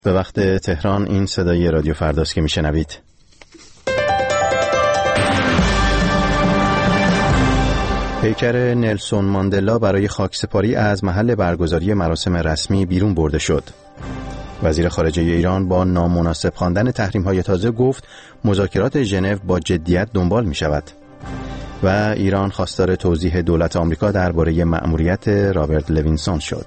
به وقت تهران این صدای رادیو فرداست که میشنوید. پیکر نلسون ماندلا برای خاکسپاری از محل برگزاری مراسم رسمی بیرون برده شد. وزیر خارجه ایران با نامناسب خواندن تحریم‌های تازه گفت مذاکرات ژنو با جدیت دنبال می‌شود. و ایران خواستار توضیح دولت آمریکا درباره مأموریت رابرت لوینسون شد.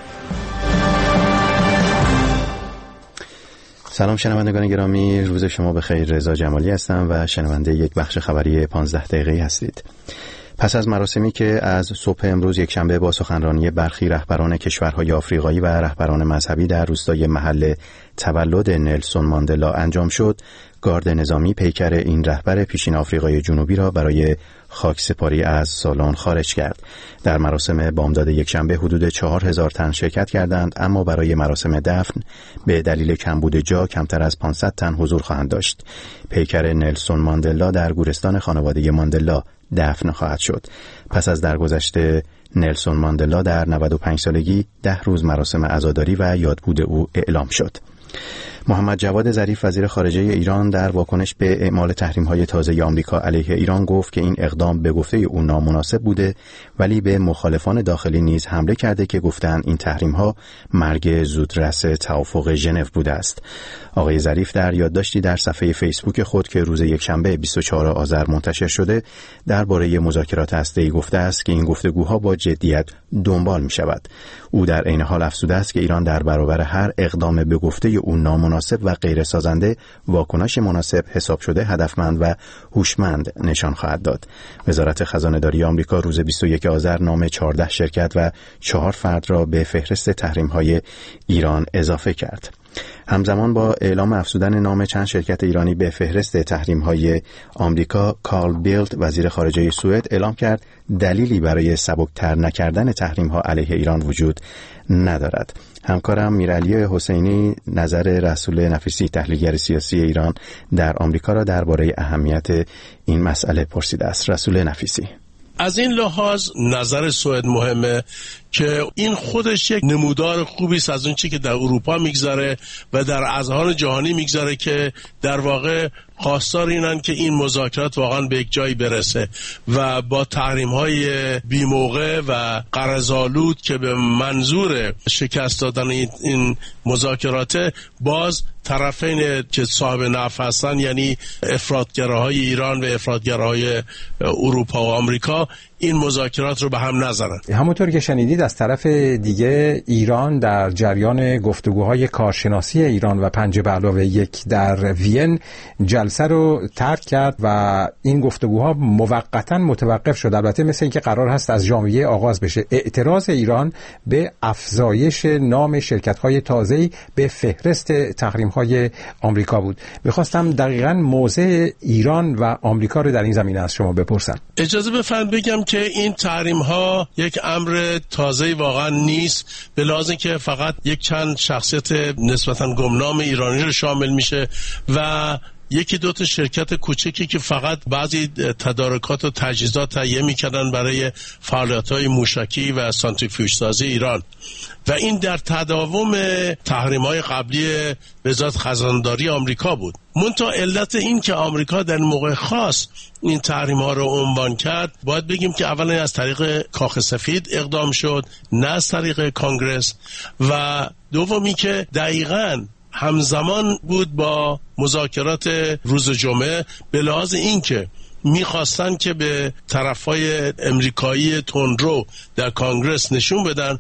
سلام شنوندگان گرامی، روز شما بخیر. رضا جمالی هستم و شنونده یک بخش خبری 15 دقیقه‌ای هستید. پس از مراسمی که از صبح امروز یکشنبه با سخنرانی برخی رهبران کشورهای آفریقایی و رهبران مذهبی در روستای محل تولد نلسون ماندلا انجام شد، گارد نظامی پیکر این رهبر پیشین آفریقای جنوبی را برای خاکسپاری از سالن خارج کرد. در مراسم بامداد یکشنبه حدود 4000 تن شرکت کردند، اما برای مراسم دفن به دلیل کمبود جا کمتر از 500 تن حضور خواهند داشت. پیکر نلسون ماندلا در گورستان خانواده ماندلا دفن خواهد شد. پس از درگذشت نلسون ماندلا در 95 سالگی 10 روز مراسم عزاداری و یادبود او اعلام شد. محمد جواد ظریف وزیر خارجه ایران در واکنش به اعمال تحریم‌های تازه آمریکا علیه ایران گفت که این اقدام به گفته او نامناسب بوده، ولی به مخالفان داخلی نیز حمله کرده که گفتند این تحریم‌ها مرگ زودرس توافق ژنو بوده است. آقای ظریف در یادداشتی در صفحه فیسبوک خود که روز یکشنبه 24 آذر منتشر شده درباره مذاکرات هسته‌ای گفته است که این گفتگوها با جدیت دنبال می‌شود. او در عین حال افزوده است که ایران در برابر هر اقدام به گفته او نامناسب و غیر سازنده واکنش مناسب، حساب شده، هدفمند و هوشمند نشان خواهد داد. وزارت خزانه‌داری آمریکا روز 21 آذر نام 14 شرکت و 4 فرد را به فهرست تحریم‌های ایران اضافه کرد. همزمان با اعلام افزودن نام چند شرکت ایرانی به فهرست تحریم‌های آمریکا، کارل بیلت وزیر خارجه سوئد اعلام کرد دلیلی برای سبکتر نکردن تحریم‌ها علیه ایران وجود ندارد. همکارم میرعلی حسینی نظر رسول نفیسی تحلیلگر سیاسی ایران در آمریکا را درباره اهمیت این مسئله پرسیده است. رسول نفیسی: از این لحاظ نظر سوئد مهمه که این خودش یک نمودار خوبی است از اون چی که در اروپا میگذره و در اذهان جهانی میگذره که در واقع خواستار اینن که این مذاکرات واقعا به یک جایی برسه و با تحریم‌های بی‌موقع و غرض‌آلود که به منظور شکست دادن این مذاکرات باز طرفین که صاحب نفع هستن، یعنی افراطگراهای ایران و افراطگراهای اروپا و آمریکا، این مذاکرات رو به هم نذارن. همونطور که شنیدید از طرف دیگه ایران در جریان گفتگوهای کارشناسی ایران و 5+1 در وین جلسه رو ترک کرد و این گفتگوها موقتا متوقف شد. البته مثل اینکه قرار هست از ژانویه آغاز بشه. اعتراض ایران به افزایش نام شرکت‌های تازه‌ای به فهرست تحریم‌های آمریکا بود. می‌خواستم دقیقاً موضع ایران و آمریکا رو در این زمینه از شما بپرسم. اجازه بفرمایید بگم که این تحریم‌ها یک امر تازه‌ای واقعا نیست، به لحاظ اینکه فقط یک چند شخصیت نسبتاً گمنام ایرانی رو شامل میشه و یکی دو تا شرکت کوچکی که فقط بعضی تدارکات و تجهیزات تهیه می‌کردن برای فعالیت‌های موشکی و سانتریفیوژ سازی ایران، و این در تداوم تحریم‌های قبلی وزارت خزانه‌داری آمریکا بود. منتها علت این که آمریکا در موقع خاص این تحریم‌ها رو عنوان کرد، باید بگیم که اولا از طریق کاخ سفید اقدام شد، نه از طریق کانگرس، و دومی که دقیقاً همزمان بود با مذاکرات روز جمعه، به لحاظ این که میخواستن که به طرفای امریکایی تندرو در کانگرس نشون بدن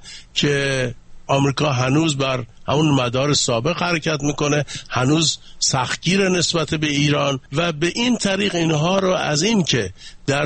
که آمریکا هنوز بر همون مدار سابق حرکت میکنه، هنوز سختگیر نسبت به ایران، و به این طریق اینها رو از این که در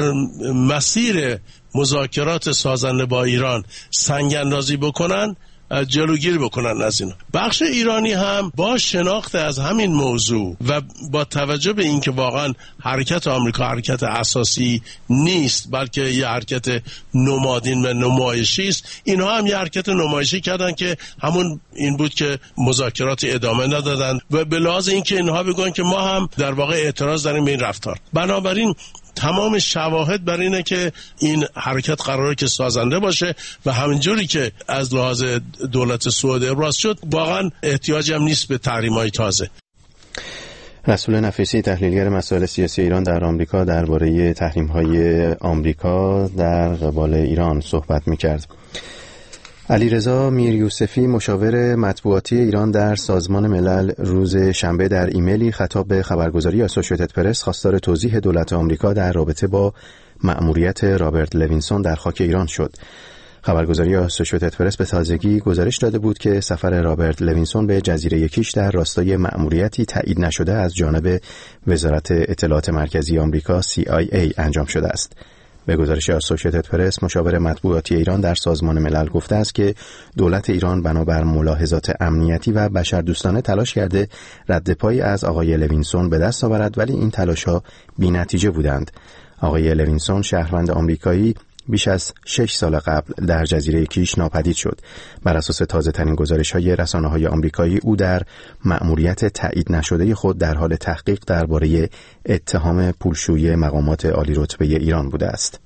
مسیر مذاکرات سازنده با ایران سنگ اندازی بکنن جلوگیری بکنن از اینا. بخش ایرانی هم با شناخت از همین موضوع و با توجه به اینکه واقعا حرکت آمریکا حرکت اساسی نیست، بلکه یه حرکت نمادین و نمایشی است، اینها هم یه حرکت نمایشی کردن که همون این بود که مذاکرات ادامه ندادن و به لحاظ اینکه اینها بگن که ما هم در واقع اعتراض داریم به این رفتار. بنابراین تمام شواهد بر اینه که این حرکت قراره که سازنده باشه و همینجوری که از لحاظ دولت سعود ابراز شد واقعا احتیاجی هم نیست به تحریم‌های تازه. رسول نفیسی تحلیلگر مسائل سیاسی ایران در آمریکا درباره تحریم‌های آمریکا در قبال ایران صحبت می‌کرد. علیرضا میریوسفی مشاور مطبوعاتی ایران در سازمان ملل روز شنبه در ایمیلی خطاب به خبرگزاری اسوسییتد پرس خواستار توضیح دولت آمریکا در رابطه با مأموریت رابرت لوینسون در خاک ایران شد. خبرگزاری اسوسییتد پرس به تازگی گزارش داده بود که سفر رابرت لوینسون به جزیره کیش در راستای مأموریتی تایید نشده از جانب وزارت اطلاعات مرکزی آمریکا CIA انجام شده است. به گزارش اسوسییتد پرس مشاور مطبوعاتی ایران در سازمان ملل گفته است که دولت ایران بنابر ملاحظات امنیتی و بشردوستانه تلاش کرده رد پایی از آقای لوینسون به دست آورد، ولی این تلاش‌ها بی‌نتیجه بودند. آقای لوینسون شهروند آمریکایی بیش از 6 سال قبل در جزیره کیش ناپدید شد. بر اساس تازه‌ترین گزارش‌های رسانه‌های آمریکایی او در مأموریت تایید نشده خود در حال تحقیق درباره اتهام پولشویی مقامات عالی رتبه ایران بوده است.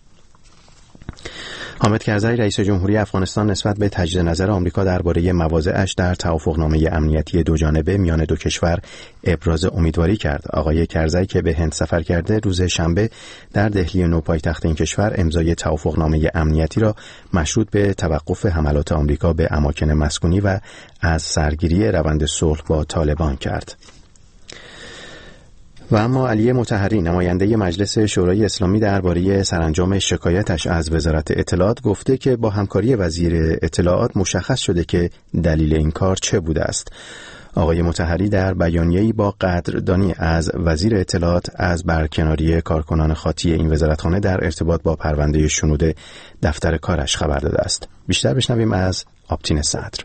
حامد کرزی رئیس جمهوری افغانستان نسبت به تجدید نظر آمریکا درباره مواضعش در توافقنامه امنیتی دوجانبه میان دو کشور ابراز امیدواری کرد. آقای کرزی که به هند سفر کرده روز شنبه در دهلی نو پایتخت این کشور امضای توافقنامه امنیتی را مشروط به توقف حملات آمریکا به اماکن مسکونی و از سرگیری روند صلح با طالبان کرد. و اما علی مطهری نماینده مجلس شورای اسلامی درباره سرانجام شکایتش از وزارت اطلاعات گفته که با همکاری وزیر اطلاعات مشخص شده که دلیل این کار چه بوده است. آقای مطهری در بیانیه‌ای با قدردانی از وزیر اطلاعات از برکناری کارکنان خاطی این وزارتخانه در ارتباط با پرونده شنود دفتر کارش خبر داده است. بیشتر بشنویم از آبتین صدر.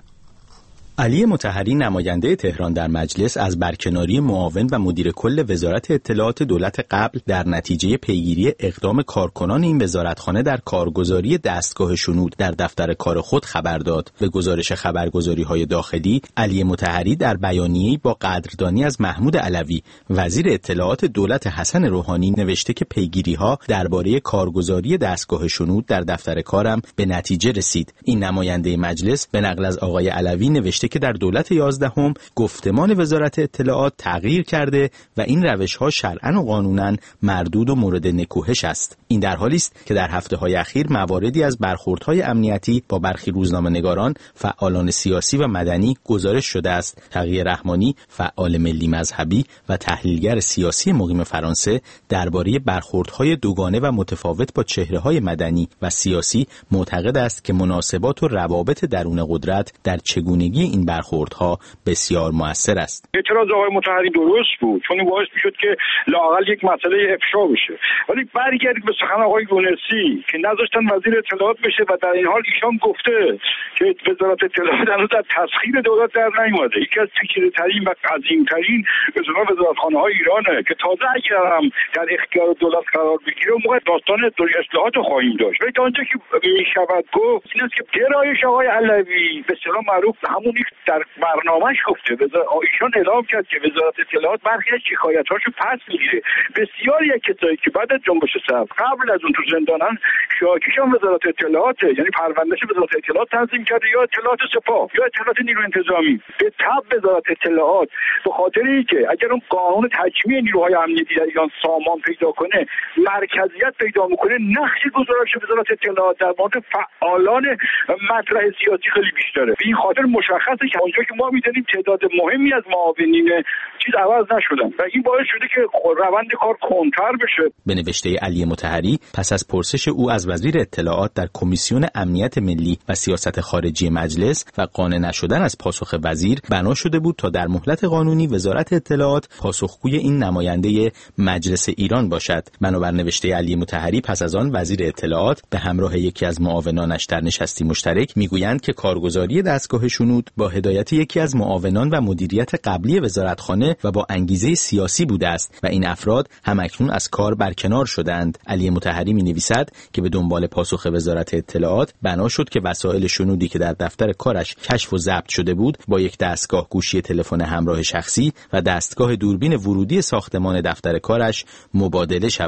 علی مطهری نماینده تهران در مجلس از برکناری معاون و مدیر کل وزارت اطلاعات دولت قبل در نتیجه پیگیری اقدام کارکنان این وزارتخانه در کارگزاری دستگاه شنود در دفتر کار خود خبر داد. به گزارش خبرگزاری‌های داخلی، علی مطهری در بیانیه‌ای با قدردانی از محمود علوی وزیر اطلاعات دولت حسن روحانی نوشته که پیگیری‌ها درباره کارگزاری دستگاه شنود در دفتر کارم به نتیجه رسید. این نماینده مجلس به نقل از آقای علوی نوشته که در دولت 11 گفتمان وزارت اطلاعات تغییر کرده و این روش‌ها شرعاً و قانوناً مردود و مورد نکوهش است. این در حالی است که در هفته‌های اخیر مواردی از برخوردهای امنیتی با برخی روزنامه‌نگاران، فعالان سیاسی و مدنی گزارش شده است. تقی رحمانی، فعال ملی مذهبی و تحلیلگر سیاسی مقیم فرانسه درباره برخوردهای دوگانه و متفاوت با چهره‌های مدنی و سیاسی معتقد است که مناسبات و روابط درون قدرت در چگونگی این برخوردها بسیار مؤثر است. اعتراض آقای مطهری درست بود، چون این باعث میشد که لااقل یک مسئله افشا بشه. ولی برگردید به سخن آقای یونسی که نذاشتن وزیر اطلاعات بشه و در این حال ایشان گفته که وزارت اطلاعات هنوز در تسخیر دولت در نیومده. یکی از پیچیده‌ترین و عظیم‌ترین وزارتخانه‌های ایرانه که تازه اگر هم در اختیار دولت قرار بگیره اون موقع داستان اصلاحات خواهیم داشت. ولی تا آنجا که میشود گفت این است که گرایش آقای علوی به اصطلاح معروف همون در برنامه‌اش گفته ایشان اعلام کرد که وزارت اطلاعات برخی از شکایت‌هاشو پس میگیره. بسیاری از کسایی که بعد از جنبش سبز قبل از اون تو زندانن شاکیشان وزارت اطلاعات، یعنی پروندهش وزارت اطلاعات تنظیم کرده یا اطلاعات سپاه یا اطلاعات نیروی انتظامی. به تبع وزارت اطلاعات به خاطر اینکه اگر اون قانون تجمیع نیروهای امنیتی در ایران سامان پیدا کنه، مرکزیت پیدا میکنه، نقش گزارش وزارت اطلاعات در مورد فعالان مطرح سیاسی خیلی بیشتره. به این خاطر مشخصه که اونجا که ما می‌دونیم تعداد مهمی از معاونین چیز عوض نشدن و این باعث شده که روند کار کنتر بشه. به نوشته علی مطهری پس از پرسش او از وزیر اطلاعات در کمیسیون امنیت ملی و سیاست خارجی مجلس و قانع نشدن از پاسخ وزیر، بنا شده بود تا در مهلت قانونی وزارت اطلاعات پاسخگوی این نماینده مجلس ایران باشد. بنابر نوشته علی مطهری پس از آن وزیر اطلاعات به همراه یکی از معاونانش در نشستی مشترک میگویند که کارگزاری دستگاه شنود با هدایت یکی از معاونان و مدیریت قبلی وزارتخانه و با انگیزه سیاسی بوده است و این افراد همکنون از کار برکنار شدند. علی مطهری می‌نویسد که به دنبال پاسخ وزارت اطلاعات بنا شد که وسایل شنودی که در دفتر کارش کشف و ضبط شده بود با یک دستگاه گوشی تلفن همراه شخصی و دستگاه دوربین ورودی ساختمان دفتر کارش مبادله شود.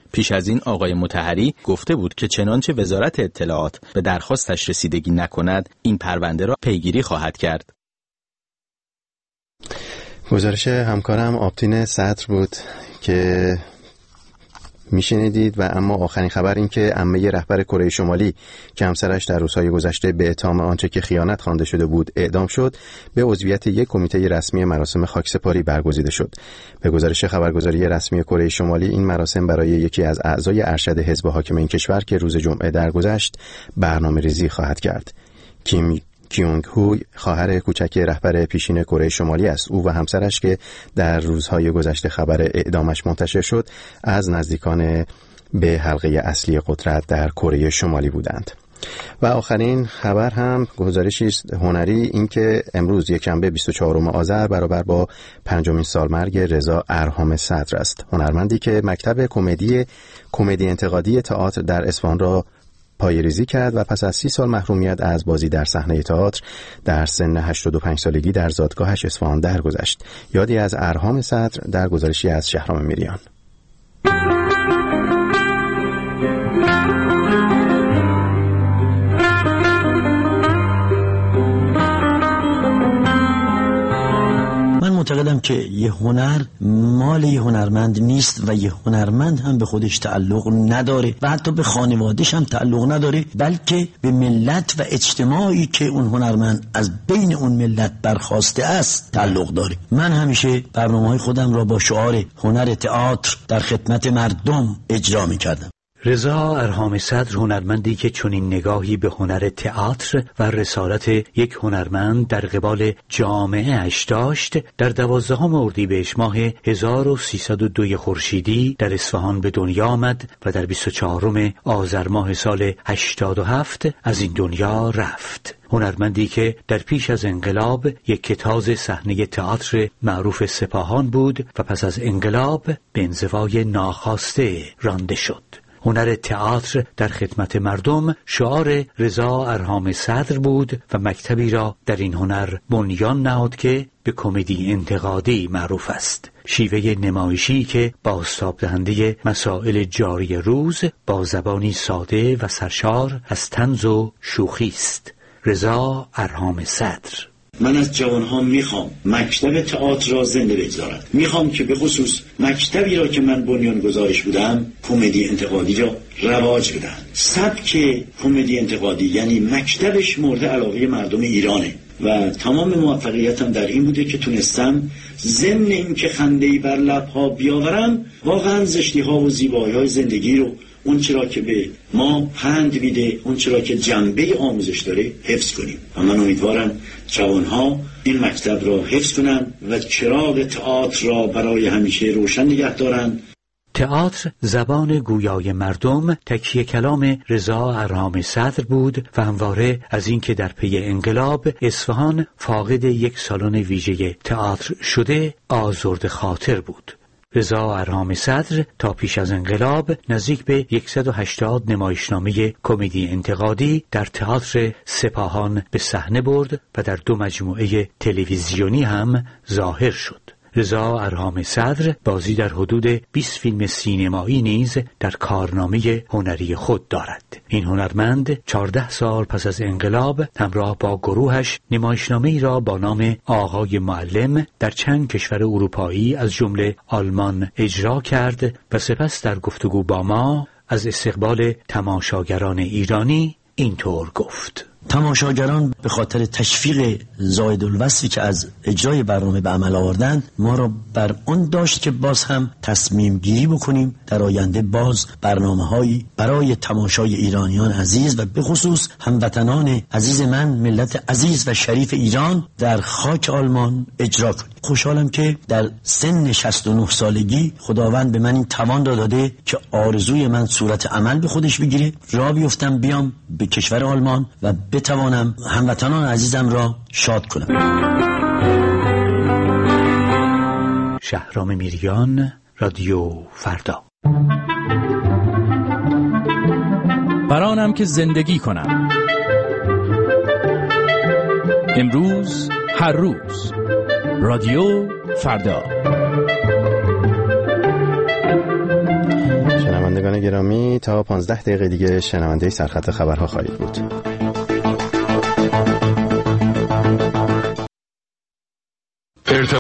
پیش از این آقای مطهری گفته بود که چنانچه وزارت اطلاعات به درخواستش رسیدگی نکند این پرونده را پیگیری خواهد کرد. گزارش همکارم آبتین صدر بود که میشنیدید. و اما آخرین خبر این که عمه رهبر کره شمالی که همسرش در روزهای گذشته به اتهام آنچه که خیانت خوانده شده بود اعدام شد، به عضویت یک کمیته رسمی مراسم خاکسپاری برگزیده شد. به گزارش خبرگزاری رسمی کره شمالی این مراسم برای یکی از اعضای ارشد حزب حاکم این کشور که روز جمعه درگذشت برنامه‌ریزی خواهد کرد. کیم کیونگ هو خواهر کوچک رهبر پیشین کره شمالی است. او و همسرش که در روزهای گذشته خبر اعدامش منتشر شد از نزدیکان به حلقه اصلی قدرت در کره شمالی بودند. و آخرین خبر هم گزارشی است هنری، این که امروز یکشنبه 24 آذر برابر با 5مین سالمرگ رضا ارهام صدر است. هنرمندی که مکتب کمدی انتقادی تئاتر در اصفهان را پایه‌ریزی کرد و پس از 30 سال محرومیت از بازی در صحنه تئاتر در سن 85 سالگی در زادگاهش اصفهان درگذشت. یادی از ارهام صدر در گزارشی از شهرام میریان. معتقدم که یه هنر مال یه هنرمند نیست و یه هنرمند هم به خودش تعلق نداره و حتی به خانواده‌اش هم تعلق نداره، بلکه به ملت و اجتماعی که اون هنرمند از بین اون ملت برخواسته است تعلق داره. من همیشه برنامه‌های خودم را با شعار هنر تئاتر در خدمت مردم اجرا می‌کردم. رضا ارهام صدر هنرمندی که چنین نگاهی به هنر تئاتر و رسالت یک هنرمند در قبال جامعه اش داشت، در 12 اردیبهشت ماه 1302 خورشیدی در اصفهان به دنیا آمد و در 24 آذر ماه سال 87 از این دنیا رفت. هنرمندی که در پیش از انقلاب یک کتاز صحنه تئاتر معروف سپاهان بود و پس از انقلاب به انزوای ناخواسته رانده شد. هنر تئاتر در خدمت مردم شعار رضا ارهام صدر بود و مکتبی را در این هنر بنیان نهاد که به کمدی انتقادی معروف است. شیوه نمایشی که بازتاب دهنده مسائل جاری روز با زبانی ساده و سرشار از طنز و شوخی است. رضا ارهام صدر. من از جوانها میخوام مکتب تئاتر را زنده بگذارند. میخوام که به خصوص مکتبی را که من بنیان گذارش بودم، کمدی انتقادی را رواج بدن. سبک کمدی انتقادی یعنی مکتبش مورد علاقه مردم ایرانه و تمام موفقیتم در این بوده که تونستم ضمن این که خنده‌ای بر لب‌ها بیاورم، واقعا زشتی‌ها و زیبایی‌های زندگی رو، اون چرا که به ما پند میده، اون چرا که جنبه آموزش داره حفظ کنیم و من امیدوارم جوانها این مکتب را حفظ کنن و چراغ تئاتر را برای همیشه روشن نگه دارن. تئاتر زبان گویای مردم تکیه کلام رضا ارهام صدر بود و همواره از اینکه در پی انقلاب اصفهان فاقد یک سالن ویژه تئاتر شده آزرده خاطر بود. رضا ارهام صدر تا پیش از انقلاب نزدیک به 180 نمایشنامه کمدی انتقادی در تئاتر سپاهان به صحنه برد و در 2 مجموعه تلویزیونی هم ظاهر شد. رضا ارهام صدر بازی در حدود 20 فیلم سینمایی نیز در کارنامه هنری خود دارد. این هنرمند 14 سال پس از انقلاب همراه با گروهش نمایشنامه‌ای را با نام آقای معلم در چند کشور اروپایی از جمله آلمان اجرا کرد و سپس در گفتگو با ما از استقبال تماشاگران ایرانی اینطور گفت: تماشاگران به خاطر تشویق زایدالوصفی که از اجرای برنامه به عمل آوردند ما را بر آن داشت که باز هم تصمیم گیری بکنیم در آینده باز برنامه‌هایی برای تماشای ایرانیان عزیز و به خصوص هموطنان عزیز من، ملت عزیز و شریف ایران در خاک آلمان اجرا کنیم. خوشحالم که در سن 69 سالگی خداوند به من این توان داده که آرزوی من صورت عمل به خودش بگیره، راه بیفتم بیام به کشور آلمان و بتوانم هموطنان عزیزم را شاد کنم. شهرام میریان، رادیو فردا. برانم که زندگی کنم، امروز هر روز. رادیو فردا. شنوندگان گرامی، تا 15 دقیقه دیگه شنونده سرخط خبرها خواهید بود.